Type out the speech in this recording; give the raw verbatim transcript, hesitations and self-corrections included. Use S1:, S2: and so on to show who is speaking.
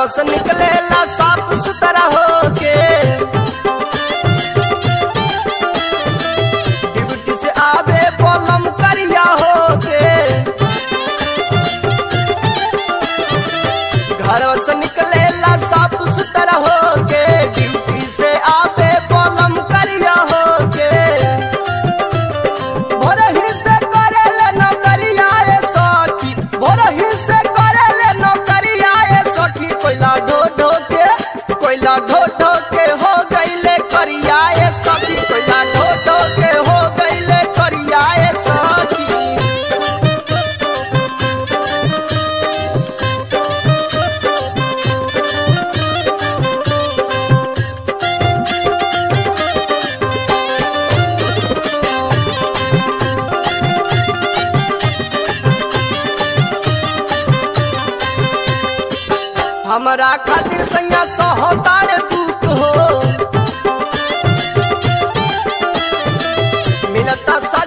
S1: घरवा से निकलेला साफ सुथरा होके, ड्यूटी से आवे बलम करिया होके। घरवा से निकलेला साफ सुथरा होके, ड्यूटी से आवे बलम करिया होके। भोरही से करेले नौकरिया ए सखी, भोरही से करेले नौकरिया ए सखी। कोयला ढो ढो के, कोयला ढो ढो के हो गईले करिया ए सखी, कोयला ढो ढो के हो गईले करिया ए सखी। हमरा खातिर सैया सहतार दुख हो, मिलता